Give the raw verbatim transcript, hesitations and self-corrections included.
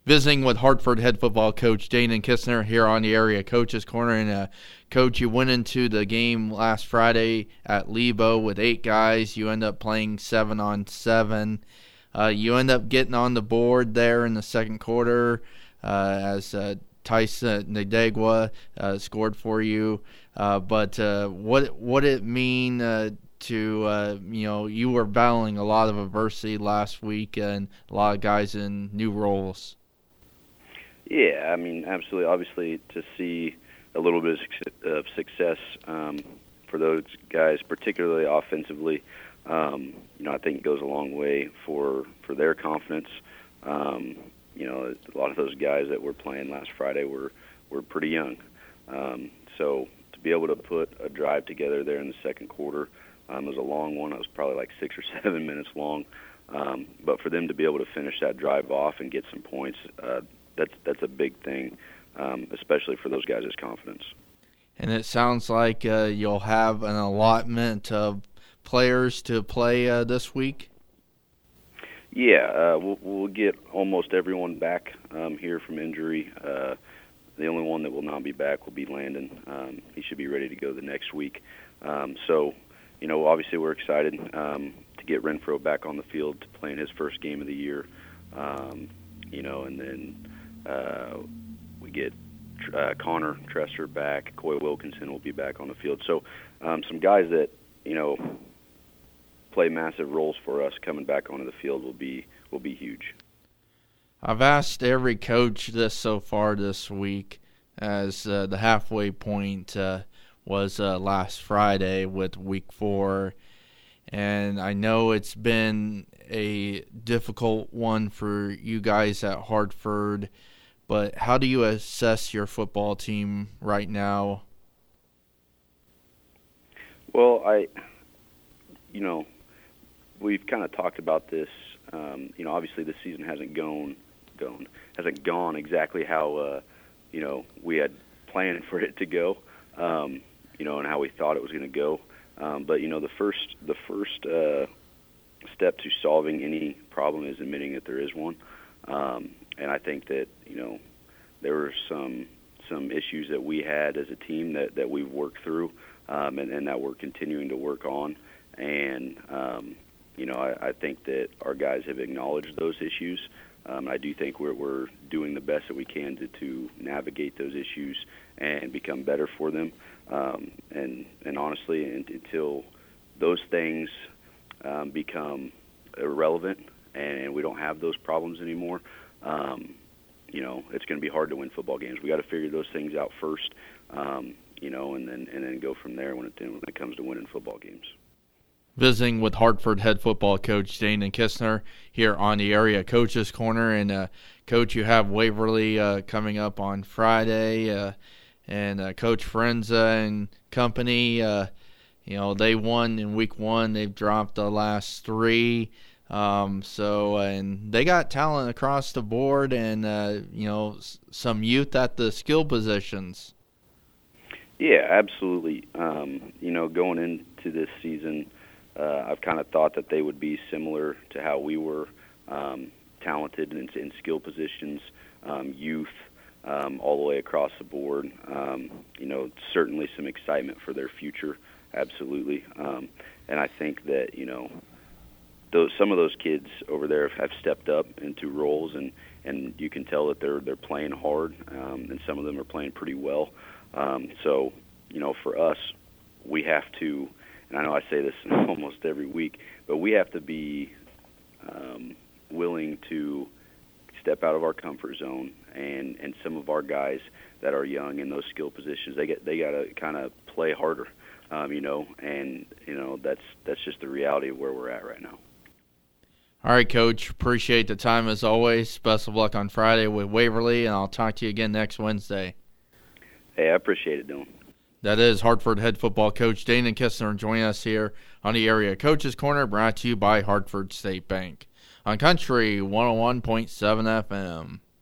Visiting with Hartford head football coach Dayton Kistner here on the Area Coaches Corner. And, uh, Coach, you went into the game last Friday at Lebo with eight guys. You end up playing seven on seven. Uh, you end up getting on the board there in the second quarter uh, as uh, Tyson Nadegwa uh, scored for you. Uh, but uh, what what it mean uh, to, uh, you know, you were battling a lot of adversity last week and a lot of guys in new roles. Yeah, I mean, absolutely. Obviously, to see a little bit of success um, for those guys, particularly offensively, um, you know, I think it goes a long way for for their confidence. Um, you know, a lot of those guys that were playing last Friday were were pretty young, um, so to be able to put a drive together there in the second quarter, um, it was a long one. It was probably like six or seven minutes long, um, but for them to be able to finish that drive off and get some points. Uh, That's that's a big thing, um, especially for those guys' confidence. And it sounds like uh, you'll have an allotment of players to play uh, this week? Yeah, uh, we'll, we'll get almost everyone back um, here from injury. Uh, the only one that will not be back will be Landon. Um, he should be ready to go the next week. Um, so, you know, obviously we're excited um, to get Renfro back on the field to play in his first game of the year. Um, you know, and then Uh, we get uh, Connor Trester back. Coy Wilkinson will be back on the field. So um, some guys that, you know, play massive roles for us coming back onto the field will be will be huge. I've asked every coach this so far this week, as uh, the halfway point uh, was uh, last Friday with week four. And I know it's been a difficult one for you guys at Hartford. But how do you assess your football team right now? Well, I, you know, we've kind of talked about this. Um, you know, obviously this season hasn't gone, gone hasn't gone exactly how, uh, you know, we had planned for it to go. Um, you know, and how we thought it was going to go. Um, but you know, the first the first uh, step to solving any problem is admitting that there is one. Um, And I think that, you know, there were some some issues that we had as a team that, that we've worked through um, and, and that we're continuing to work on. And, um, you know, I, I think that our guys have acknowledged those issues. Um, I do think we're, we're doing the best that we can to, to navigate those issues and become better for them. Um, and, and honestly, until those things um, become irrelevant and we don't have those problems anymore, Um, you know, it's going to be hard to win football games. We got to figure those things out first, um, you know, and then and then go from there when it when it comes to winning football games. Visiting with Hartford head football coach Dayton Kistner here on the Area Coaches Corner. And uh, Coach, you have Waverly uh, coming up on Friday, uh, and uh, Coach Frenza and company. Uh, you know, they won in week one. They've dropped the last three. Um, so, and they got talent across the board and, uh, you know, s- some youth at the skill positions. Yeah, absolutely. Um, you know, going into this season, uh, I've kind of thought that they would be similar to how we were, um, talented in, in skill positions, um, youth, um, all the way across the board. Um, you know, certainly some excitement for their future. Absolutely. Um, and I think that, you know, Those, some of those kids over there have stepped up into roles, and, and you can tell that they're they're playing hard, um, and some of them are playing pretty well. Um, so, you know, for us, we have to, and I know I say this almost every week, but we have to be um, willing to step out of our comfort zone, and, and some of our guys that are young in those skill positions, they get they got to kind of play harder, um, you know, and you know that's that's just the reality of where we're at right now. All right, Coach. Appreciate the time as always. Best of luck on Friday with Waverly, and I'll talk to you again next Wednesday. Hey, I appreciate it, Dylan. That is Hartford head football coach Dayton Kistner joining us here on the Area Coaches Corner, brought to you by Hartford State Bank on Country one oh one point seven F M.